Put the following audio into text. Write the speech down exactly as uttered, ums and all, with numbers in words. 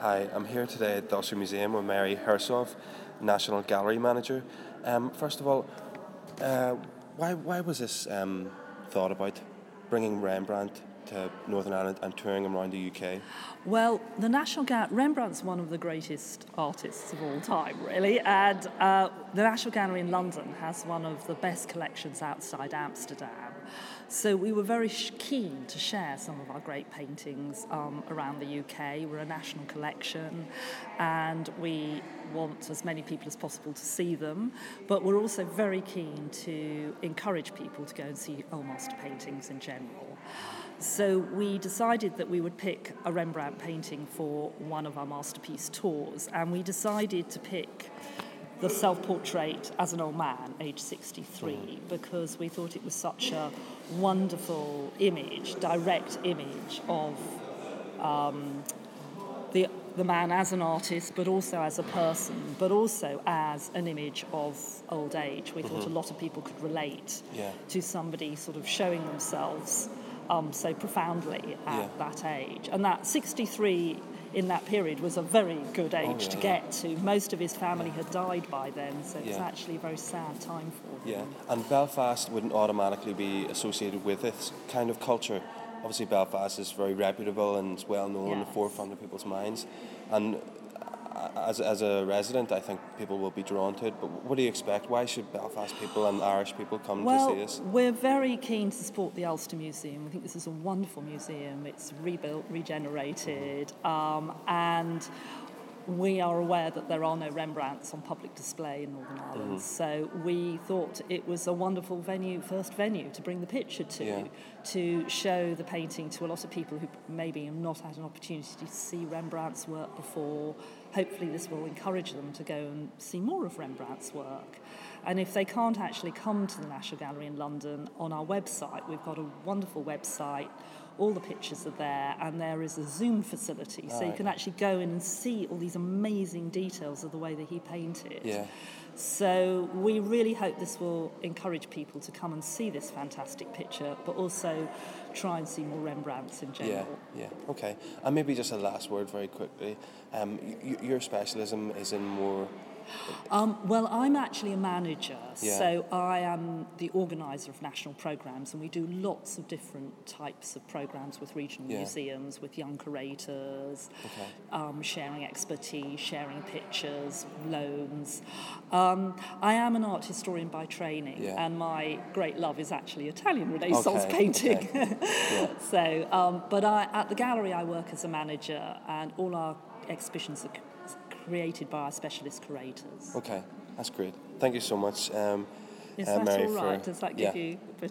Hi, I'm here today at the Ulster Museum with Mary Hersov, National Gallery Manager. Um, first of all, uh, why why was this um, thought about bringing Rembrandt to Northern Ireland and touring him around the U K? Well, the National Gallery, Rembrandt's one of the greatest artists of all time, really, and uh, the National Gallery in London has one of the best collections outside Amsterdam. So we were very sh- keen to share some of our great paintings um, around the U K. We're a national collection, and we want as many people as possible to see them, but we're also very keen to encourage people to go and see old master paintings in general. So we decided that we would pick a Rembrandt painting for one of our masterpiece tours, and we decided to pick the self-portrait as an old man, age sixty-three, because we thought it was such a wonderful image, direct image of um, the the man as an artist, but also as a person, but also as an image of old age. We mm-hmm. thought a lot of people could relate yeah. to somebody sort of showing themselves um, so profoundly at yeah. that age. And that sixty-three in that period was a very good age oh, yeah, to yeah. get to. Most of his family yeah. had died by then, so it was yeah. actually a very sad time for Yeah, him. and Belfast wouldn't automatically be associated with this kind of culture. Obviously, Belfast is very reputable and it's well known, yes. in the forefront of people's minds. And as as a resident, I think people will be drawn to it. But what do you expect? Why should Belfast people and Irish people come well, to see this? We're very keen to support the Ulster Museum. We think this is a wonderful museum. It's rebuilt, regenerated, mm-hmm. um, and we are aware that there are no Rembrandts on public display in Northern Ireland, mm-hmm. so we thought it was a wonderful venue, first venue to bring the picture to, yeah. to show the painting to a lot of people who maybe have not had an opportunity to see Rembrandt's work before. Hopefully this will encourage them to go and see more of Rembrandt's work. And if they can't actually come to the National Gallery in London, on our website, we've got a wonderful website. All the pictures are there, and there is a Zoom facility, so right. you can actually go in and see all these amazing details of the way that he painted. Yeah. So we really hope this will encourage people to come and see this fantastic picture, but also try and see more Rembrandts in general. Yeah, yeah, okay. And maybe just a last word very quickly. Um, y- your specialism is in more... Um, well, I'm actually a manager, yeah. so I am the organiser of national programmes, and we do lots of different types of programmes with regional yeah. museums, with young curators, okay. um, sharing expertise, sharing pictures, loans. Um, I am an art historian by training, yeah. and my great love is actually Italian Renaissance okay. painting. Okay. yeah. So, um, but I, at the gallery I work as a manager, and all our exhibitions are created by our specialist curators. Okay, that's great. Thank you so much. Um, Is uh, that Mary all right? For, Does that give yeah. you a bit